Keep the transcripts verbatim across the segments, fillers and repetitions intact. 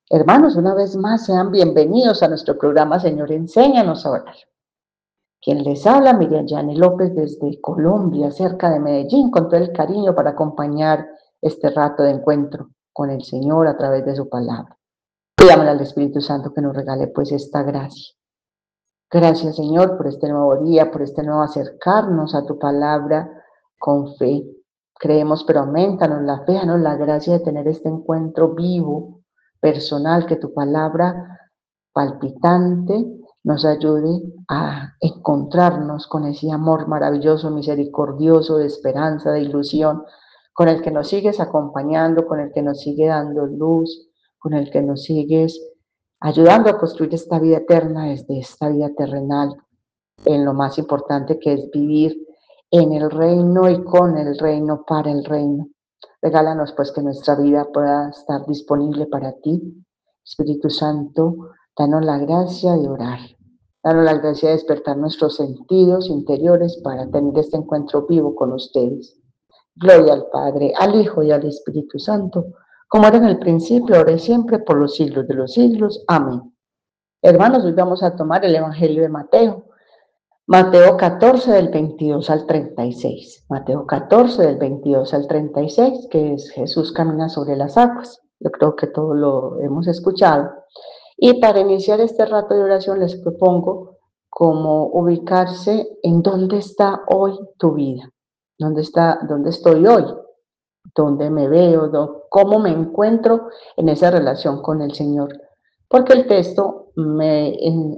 Hermanos, una vez más, sean bienvenidos a nuestro programa Señor, enséñanos a orar. Quien les habla, Miriam Yane López, desde Colombia, cerca de Medellín, con todo el cariño para acompañar este rato de encuentro con el Señor a través de su palabra. Pidámosle al Espíritu Santo que nos regale pues esta gracia. Gracias, Señor, por este nuevo día, por este nuevo acercarnos a tu palabra con fe. Creemos, pero aumentanos la fe, danos la gracia de tener este encuentro vivo, personal, que tu palabra palpitante nos ayude a encontrarnos con ese amor maravilloso, misericordioso, de esperanza, de ilusión, con el que nos sigues acompañando, con el que nos sigue dando luz, con el que nos sigues ayudando a construir esta vida eterna desde esta vida terrenal, en lo más importante que es vivir en el reino y con el reino, para el reino. Regálanos pues que nuestra vida pueda estar disponible para ti. Espíritu Santo, danos la gracia de orar. Danos la gracia de despertar nuestros sentidos interiores para tener este encuentro vivo con ustedes. Gloria al Padre, al Hijo y al Espíritu Santo, como era en el principio, ahora y siempre, por los siglos de los siglos. Amén. Hermanos, hoy vamos a tomar el Evangelio de Mateo. Mateo catorce, del veintidós al treinta y seis. Mateo catorce, del veintidós al treinta y seis, que es Jesús camina sobre las aguas. Yo creo que todos lo hemos escuchado. Y para iniciar este rato de oración les propongo cómo ubicarse en dónde está hoy tu vida. ¿Dónde está, dónde estoy hoy? ¿Dónde me veo? ¿Cómo me encuentro en esa relación con el Señor? Porque el texto me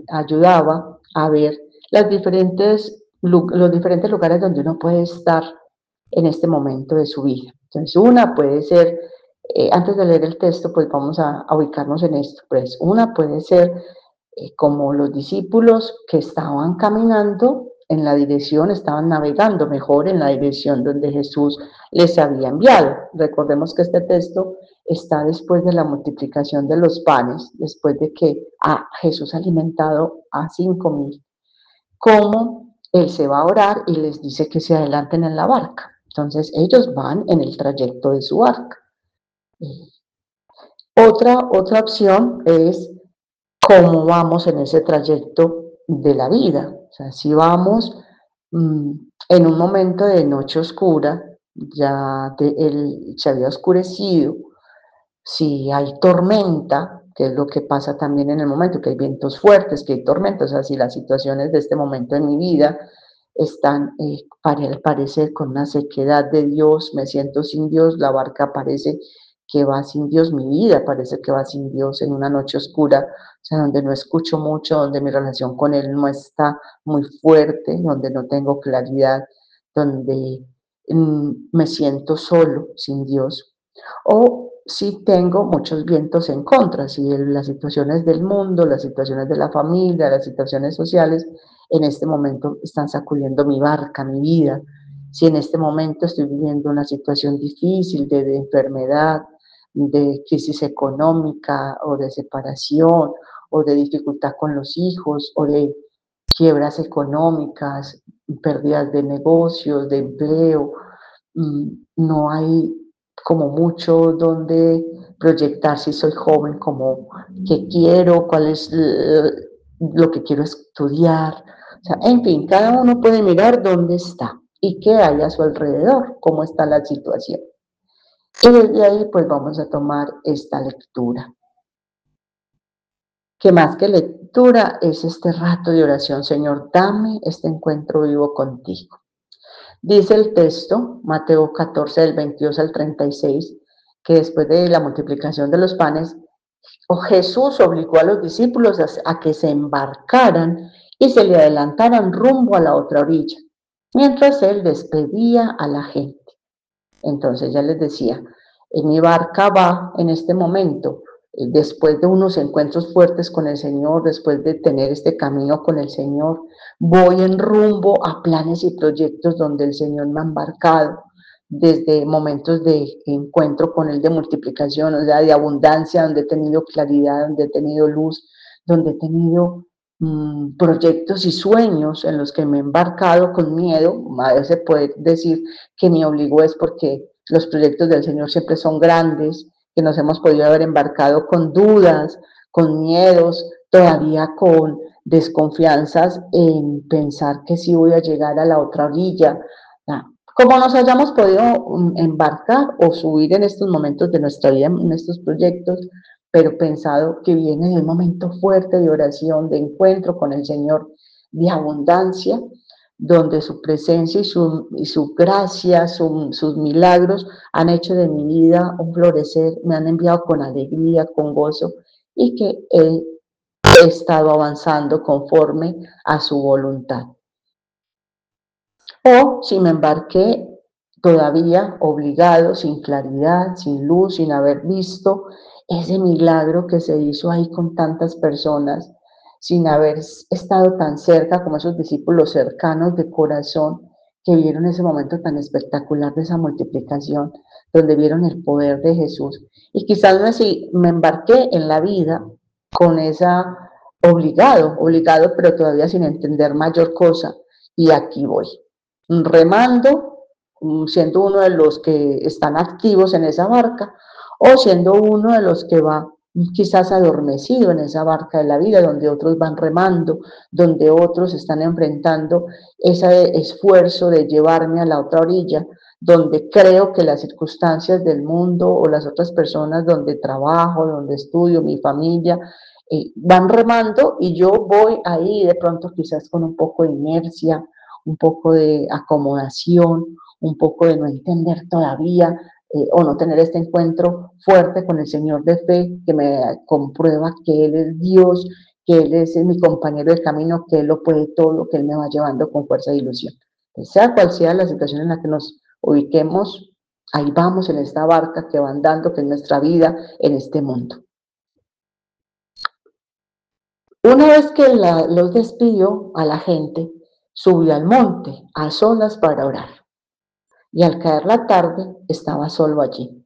ayudaba a ver las diferentes, los diferentes lugares donde uno puede estar en este momento de su vida. Entonces, una puede ser, eh, antes de leer el texto, pues vamos a, a ubicarnos en esto. Pues una puede ser eh, como los discípulos que estaban caminando en la dirección, estaban navegando mejor en la dirección donde Jesús les había enviado. Recordemos que este texto está después de la multiplicación de los panes, después de que a Jesús ha alimentado a cinco mil. Cómo él se va a orar y les dice que se adelanten en la barca. Entonces ellos van en el trayecto de su barca. Otra, otra opción es cómo vamos en ese trayecto de la vida. O sea, si vamos mmm, en un momento de noche oscura, ya de, el, se había oscurecido, si hay tormenta, que es lo que pasa también en el momento, que hay vientos fuertes, que hay tormentas, o sea, si las situaciones de este momento en mi vida están, eh, para parecer con una sequedad de Dios, me siento sin Dios, la barca parece que va sin Dios, mi vida parece que va sin Dios en una noche oscura, o sea, donde no escucho mucho, donde mi relación con Él no está muy fuerte, donde no tengo claridad, donde mmm, me siento solo, sin Dios. O si tengo muchos vientos en contra, si las situaciones del mundo, las situaciones de la familia, las situaciones sociales, en este momento están sacudiendo mi barca, mi vida. Si en este momento estoy viviendo una situación difícil de, de enfermedad, de crisis económica o de separación o de dificultad con los hijos o de quiebras económicas, pérdidas de negocios, de empleo, no hay como mucho donde proyectar si soy joven, como qué quiero, cuál es lo que quiero estudiar. O sea, en fin, cada uno puede mirar dónde está y qué hay a su alrededor, cómo está la situación. Y desde ahí pues vamos a tomar esta lectura. Que más que lectura es este rato de oración. Señor, dame este encuentro vivo contigo. Dice el texto, Mateo catorce, del veintidós al treinta y seis, que después de la multiplicación de los panes, Jesús obligó a los discípulos a, a que se embarcaran y se le adelantaran rumbo a la otra orilla, mientras él despedía a la gente. Entonces ya les decía, en mi barca va en este momento, después de unos encuentros fuertes con el Señor, después de tener este camino con el Señor, voy en rumbo a planes y proyectos donde el Señor me ha embarcado, desde momentos de encuentro con Él, de multiplicación, o sea, de abundancia, donde he tenido claridad, donde he tenido luz, donde he tenido mmm, proyectos y sueños en los que me he embarcado con miedo. A veces se puede decir que me obligó es porque los proyectos del Señor siempre son grandes, que nos hemos podido haber embarcado con dudas, con miedos, todavía con desconfianzas en pensar que sí voy a llegar a la otra orilla. Como nos hayamos podido embarcar o subir en estos momentos de nuestra vida, en estos proyectos, pero pensado que viene de un momento fuerte de oración, de encuentro con el Señor, de abundancia, donde su presencia y su, y su gracia, su, sus milagros han hecho de mi vida un florecer, me han enviado con alegría, con gozo, y que he, he estado avanzando conforme a su voluntad. O si me embarqué todavía obligado, sin claridad, sin luz, sin haber visto ese milagro que se hizo ahí con tantas personas, sin haber estado tan cerca como esos discípulos cercanos de corazón que vieron ese momento tan espectacular de esa multiplicación, donde vieron el poder de Jesús. Y quizás me, me embarqué en la vida con esa obligado, obligado, pero todavía sin entender mayor cosa, y aquí voy, remando, siendo uno de los que están activos en esa barca, o siendo uno de los que va quizás adormecido en esa barca de la vida, donde otros van remando, donde otros están enfrentando ese esfuerzo de llevarme a la otra orilla, donde creo que las circunstancias del mundo o las otras personas donde trabajo, donde estudio, mi familia, eh, van remando y yo voy ahí de pronto quizás con un poco de inercia, un poco de acomodación, un poco de no entender todavía eh, o no tener este encuentro fuerte con el Señor de fe que me comprueba que Él es Dios, que Él es mi compañero de camino, que Él lo puede todo, que Él me va llevando con fuerza e ilusión. Entonces, sea cual sea la situación en la que nos ubiquemos, ahí vamos en esta barca que va andando, que es nuestra vida en este mundo. Una vez que la, los despidió a la gente, subió al monte a solas para orar, y al caer la tarde estaba solo allí.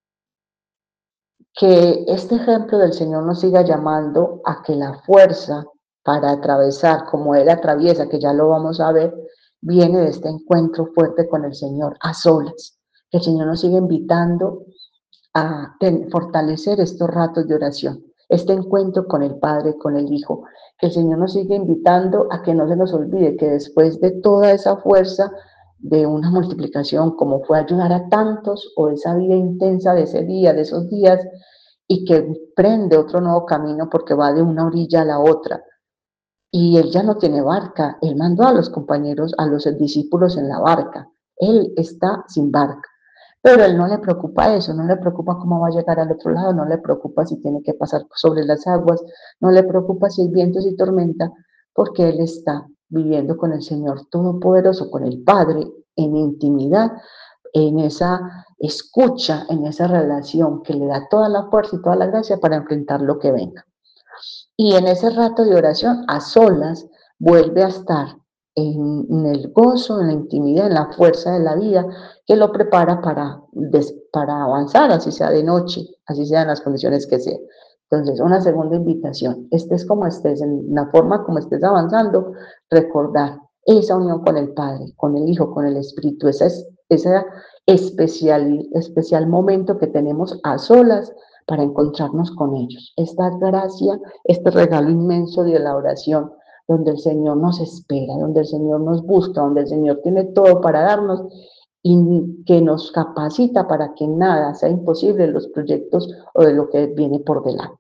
Que este ejemplo del Señor nos siga llamando a que la fuerza para atravesar, como Él atraviesa, que ya lo vamos a ver, viene de este encuentro fuerte con el Señor, a solas. Que el Señor nos siga invitando a ten, fortalecer estos ratos de oración, este encuentro con el Padre, con el Hijo. Que el Señor nos siga invitando a que no se nos olvide que después de toda esa fuerza de una multiplicación, como fue ayudar a tantos, o esa vida intensa de ese día, de esos días, y que prende otro nuevo camino porque va de una orilla a la otra. Y él ya no tiene barca, él mandó a los compañeros, a los discípulos en la barca. Él está sin barca. Pero a él no le preocupa eso, no le preocupa cómo va a llegar al otro lado, no le preocupa si tiene que pasar sobre las aguas, no le preocupa si hay vientos y tormenta, porque él está viviendo con el Señor Todopoderoso, con el Padre, en intimidad, en esa escucha, en esa relación que le da toda la fuerza y toda la gracia para enfrentar lo que venga. Y en ese rato de oración, a solas, vuelve a estar en, en el gozo, en la intimidad, en la fuerza de la vida, que lo prepara para, des, para avanzar, así sea de noche, así sean las condiciones que sean. Entonces, una segunda invitación, estés como estés, en la forma como estés avanzando, recordar esa unión con el Padre, con el Hijo, con el Espíritu, esa, esa especial, especial momento que tenemos a solas para encontrarnos con ellos. Esta gracia, este regalo inmenso de la oración, donde el Señor nos espera, donde el Señor nos busca, donde el Señor tiene todo para darnos y que nos capacita para que nada sea imposible en los proyectos o de lo que viene por delante.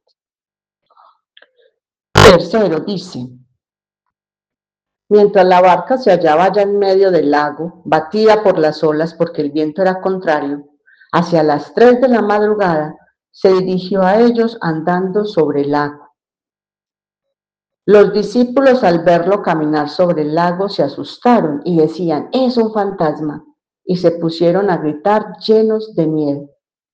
Tercero, dice, mientras la barca se hallaba ya en medio del lago, batida por las olas porque el viento era contrario, hacia las tres de la madrugada se dirigió a ellos andando sobre el lago. Los discípulos al verlo caminar sobre el lago se asustaron y decían, es un fantasma, y se pusieron a gritar llenos de miedo.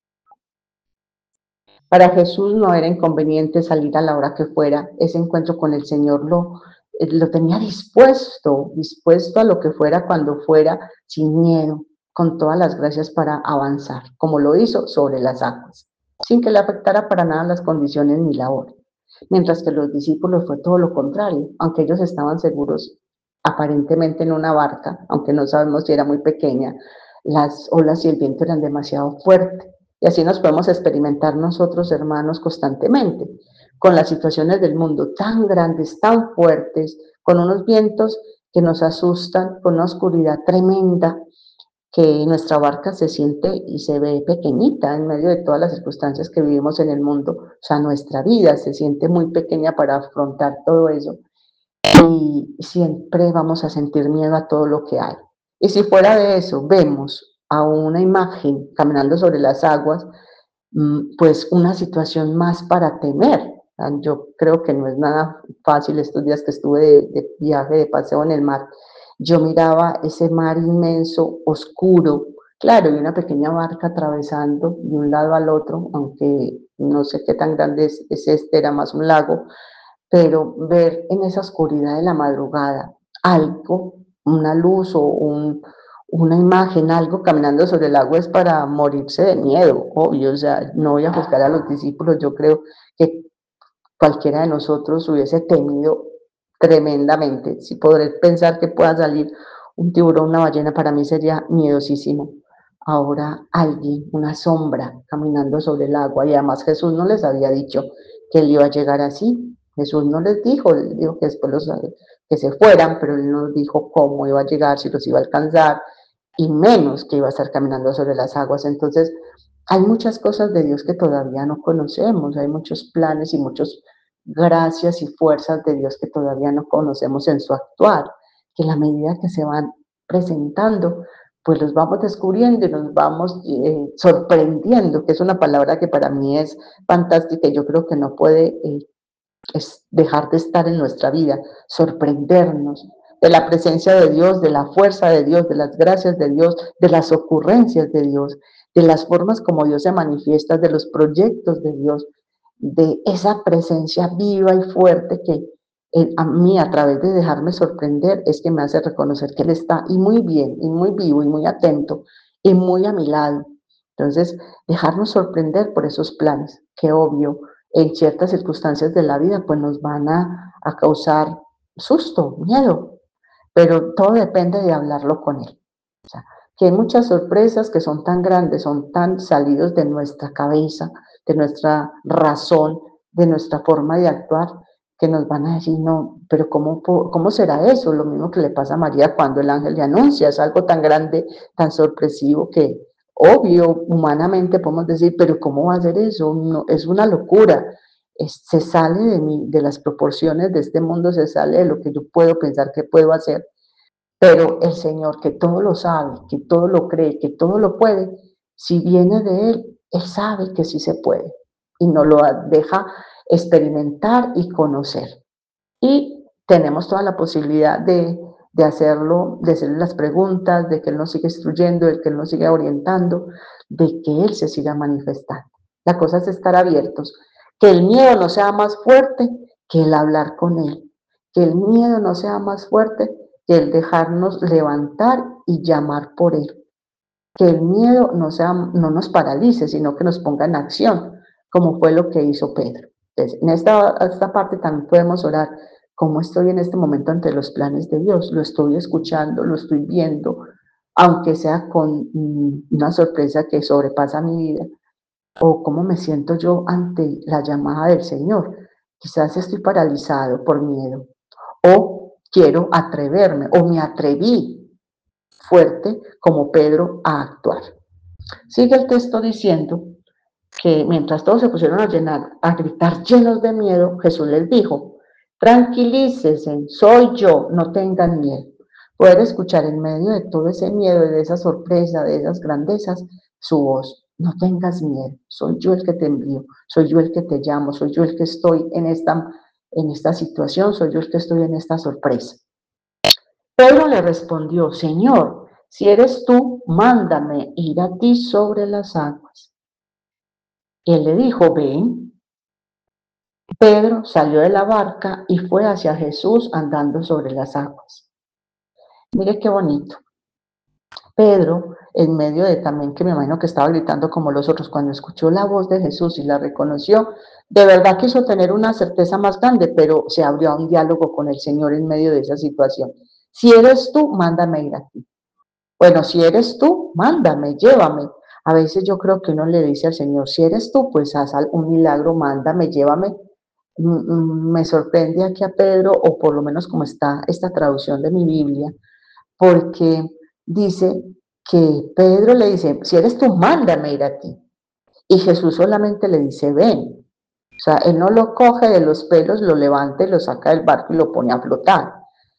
Para Jesús no era inconveniente salir a la hora que fuera, ese encuentro con el Señor lo, lo tenía dispuesto, dispuesto a lo que fuera cuando fuera, sin miedo, con todas las gracias para avanzar, como lo hizo sobre las aguas, sin que le afectara para nada las condiciones ni la hora. Mientras que los discípulos fue todo lo contrario, aunque ellos estaban seguros aparentemente en una barca, aunque no sabemos si era muy pequeña, las olas y el viento eran demasiado fuertes Y así nos podemos experimentar nosotros, hermanos, constantemente, con las situaciones del mundo tan grandes, tan fuertes, con unos vientos que nos asustan, con una oscuridad tremenda, que nuestra barca se siente y se ve pequeñita en medio de todas las circunstancias que vivimos en el mundo. O sea, nuestra vida se siente muy pequeña para afrontar todo eso. Y siempre vamos a sentir miedo a todo lo que hay. Y si fuera de eso vemos a una imagen caminando sobre las aguas, pues una situación más para temer. Yo creo que no es nada fácil estos días que estuve de, de viaje, de paseo en el mar. Yo miraba ese mar inmenso, oscuro, claro, y una pequeña barca atravesando de un lado al otro, aunque no sé qué tan grande es, es este, era más un lago, pero ver en esa oscuridad de la madrugada algo, una luz o un, una imagen, algo caminando sobre el agua es para morirse de miedo, obvio. O sea, no voy a juzgar a los discípulos, yo creo que cualquiera de nosotros hubiese temido tremendamente. Si podré pensar que pueda salir un tiburón, una ballena, para mí sería miedosísimo. Ahora alguien, una sombra, caminando sobre el agua, y además Jesús no les había dicho que él iba a llegar así. Jesús no les dijo, él dijo que después los, que se fueran, pero él no dijo cómo iba a llegar, si los iba a alcanzar, y menos que iba a estar caminando sobre las aguas. Entonces, hay muchas cosas de Dios que todavía no conocemos, hay muchos planes y muchas gracias y fuerzas de Dios que todavía no conocemos en su actuar, que a la medida que se van presentando, pues los vamos descubriendo y nos vamos eh, sorprendiendo, que es una palabra que para mí es fantástica y yo creo que no puede eh, es dejar de estar en nuestra vida, sorprendernos de la presencia de Dios, de la fuerza de Dios, de las gracias de Dios, de las ocurrencias de Dios, de las formas como Dios se manifiesta, de los proyectos de Dios, de esa presencia viva y fuerte que eh, a mí, a través de dejarme sorprender, es que me hace reconocer que Él está y muy bien, y muy vivo, y muy atento, y muy a mi lado. Entonces, dejarnos sorprender por esos planes, que obvio, en ciertas circunstancias de la vida, pues nos van a, a causar susto, miedo, pero todo depende de hablarlo con Él. O sea, que hay muchas sorpresas que son tan grandes, son tan salidos de nuestra cabeza, de nuestra razón, de nuestra forma de actuar, que nos van a decir, no, pero ¿cómo, cómo será eso? Lo mismo que le pasa a María cuando el ángel le anuncia, es algo tan grande, tan sorpresivo que, obvio, humanamente podemos decir, pero ¿cómo va a ser eso? No, es una locura. Es, se sale de, mí, de las proporciones de este mundo, se sale de lo que yo puedo pensar que puedo hacer. Pero el Señor, que todo lo sabe, que todo lo cree, que todo lo puede, si viene de Él, Él sabe que sí se puede y nos lo deja experimentar y conocer. Y tenemos toda la posibilidad de, de hacerlo, de hacerle las preguntas, de que Él nos siga instruyendo, de que Él nos siga orientando, de que Él se siga manifestando. La cosa es estar abiertos, que el miedo no sea más fuerte que el hablar con Él, que el miedo no sea más fuerte que el dejarnos levantar y llamar por Él, que el miedo no, sea, no nos paralice, sino que nos ponga en acción, como fue lo que hizo Pedro. Entonces, en esta, esta parte también podemos orar, ¿cómo estoy en este momento ante los planes de Dios? Lo estoy escuchando, lo estoy viendo, aunque sea con mm, una sorpresa que sobrepasa mi vida, o cómo me siento yo ante la llamada del Señor. Quizás estoy paralizado por miedo, o quiero atreverme, o me atreví fuerte como Pedro a actuar. Sigue el texto diciendo que mientras todos se pusieron a, llenar, a gritar llenos de miedo, Jesús les dijo, tranquilícense, soy yo, no tengan miedo. Poder escuchar en medio de todo ese miedo, de esa sorpresa, de esas grandezas, su voz. No tengas miedo, soy yo el que te envío, soy yo el que te llamo, soy yo el que estoy en esta, en esta situación, soy yo el que estoy en esta sorpresa. Pedro le respondió, Señor, si eres tú, mándame ir a ti sobre las aguas. Y él le dijo, ven. Pedro salió de la barca y fue hacia Jesús andando sobre las aguas. Mire qué bonito. Pedro, en medio de también que me imagino que estaba gritando como los otros, cuando escuchó la voz de Jesús y la reconoció, de verdad quiso tener una certeza más grande, pero se abrió a un diálogo con el Señor en medio de esa situación. Si eres tú, mándame ir a ti. Bueno, si eres tú, mándame, llévame A veces yo creo que uno le dice al Señor, si eres tú, pues haz un milagro, mándame, llévame. Mm, mm, Me sorprende aquí a Pedro, o por lo menos como está esta traducción de mi Biblia, porque dice que Pedro le dice, si eres tú, mándame ir a ti. Y Jesús solamente le dice, ven. O sea, él no lo coge de los pelos, lo levanta y lo saca del barco y lo pone a flotar.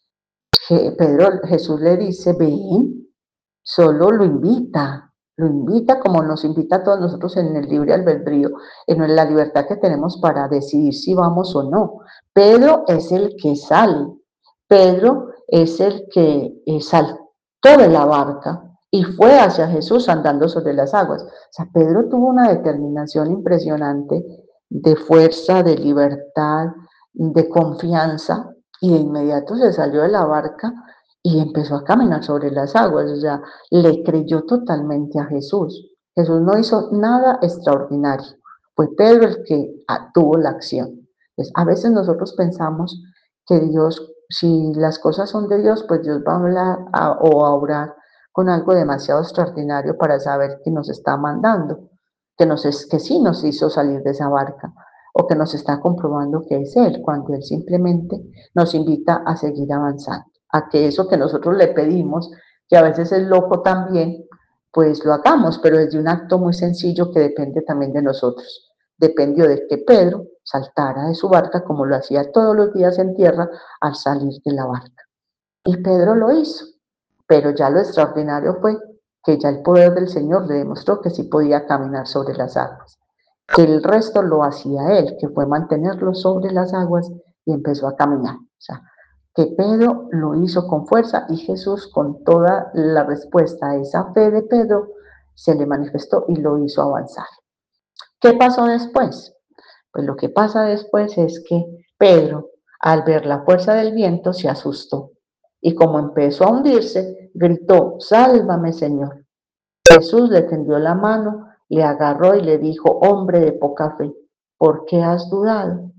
Pedro, Jesús le dice, ven, solo lo invita, lo invita como nos invita a todos nosotros en el libre albedrío, en la libertad que tenemos para decidir si vamos o no. Pedro es el que sale, Pedro es el que eh, saltó de la barca y fue hacia Jesús andando sobre las aguas. O sea, Pedro tuvo una determinación impresionante de fuerza, de libertad, de confianza, y de inmediato se salió de la barca y empezó a caminar sobre las aguas. O sea, le creyó totalmente a Jesús. Jesús no hizo nada extraordinario. Fue Pedro el que tuvo la acción. Pues a veces nosotros pensamos que Dios, si las cosas son de Dios, pues Dios va a hablar a, o a orar con algo demasiado extraordinario para saber que nos está mandando, que, nos es, que sí nos hizo salir de esa barca, o que nos está comprobando que es Él, cuando Él simplemente nos invita a seguir avanzando, a que eso que nosotros le pedimos, que a veces es loco también, pues lo hagamos, pero es de un acto muy sencillo que depende también de nosotros. Dependió de que Pedro saltara de su barca como lo hacía todos los días en tierra al salir de la barca. Y Pedro lo hizo, pero ya lo extraordinario fue que ya el poder del Señor le demostró que sí podía caminar sobre las aguas, que el resto lo hacía él, que fue mantenerlo sobre las aguas y empezó a caminar. O sea, que Pedro lo hizo con fuerza y Jesús, con toda la respuesta a esa fe de Pedro, se le manifestó y lo hizo avanzar. ¿Qué pasó después? Pues lo que pasa después es que Pedro, al ver la fuerza del viento, se asustó y como empezó a hundirse, gritó, sálvame, Señor. Jesús le tendió la mano, le agarró y le dijo, hombre de poca fe, ¿por qué has dudado?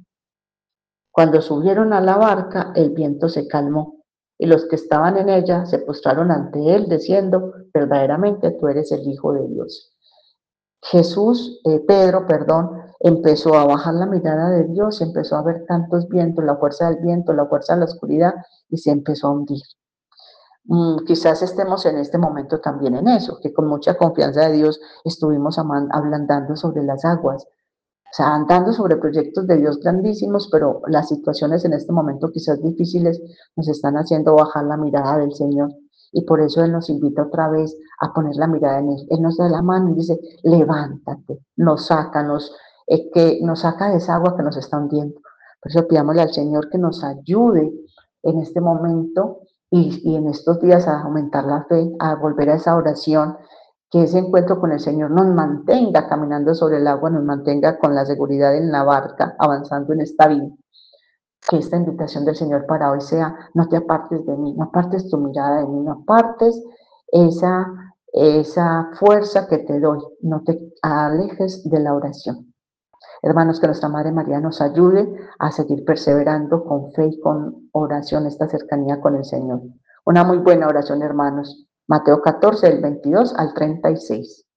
Cuando subieron a la barca, el viento se calmó y los que estaban en ella se postraron ante él diciendo, verdaderamente tú eres el Hijo de Dios. Jesús, eh, Pedro, perdón, empezó a bajar la mirada de Dios, empezó a ver tantos vientos, la fuerza del viento, la fuerza de la oscuridad, y se empezó a hundir. Mm, quizás estemos en este momento también en eso, que con mucha confianza de Dios estuvimos andando sobre las aguas, o sea, andando sobre proyectos de Dios grandísimos, pero las situaciones en este momento quizás difíciles nos están haciendo bajar la mirada del Señor. Y por eso Él nos invita otra vez a poner la mirada en Él. Él nos da la mano y dice, levántate, nos saca, nos, eh, que nos saca de esa agua que nos está hundiendo. Por eso pidámosle al Señor que nos ayude en este momento y, y en estos días a aumentar la fe, a volver a esa oración, que ese encuentro con el Señor nos mantenga caminando sobre el agua, nos mantenga con la seguridad en la barca, avanzando en esta vida. Que esta invitación del Señor para hoy sea, no te apartes de mí, no apartes tu mirada de mí, no apartes esa, esa fuerza que te doy, no te alejes de la oración. Hermanos, que nuestra Madre María nos ayude a seguir perseverando con fe y con oración, esta cercanía con el Señor. Una muy buena oración, hermanos. Mateo catorce, del veintidós al treinta y seis.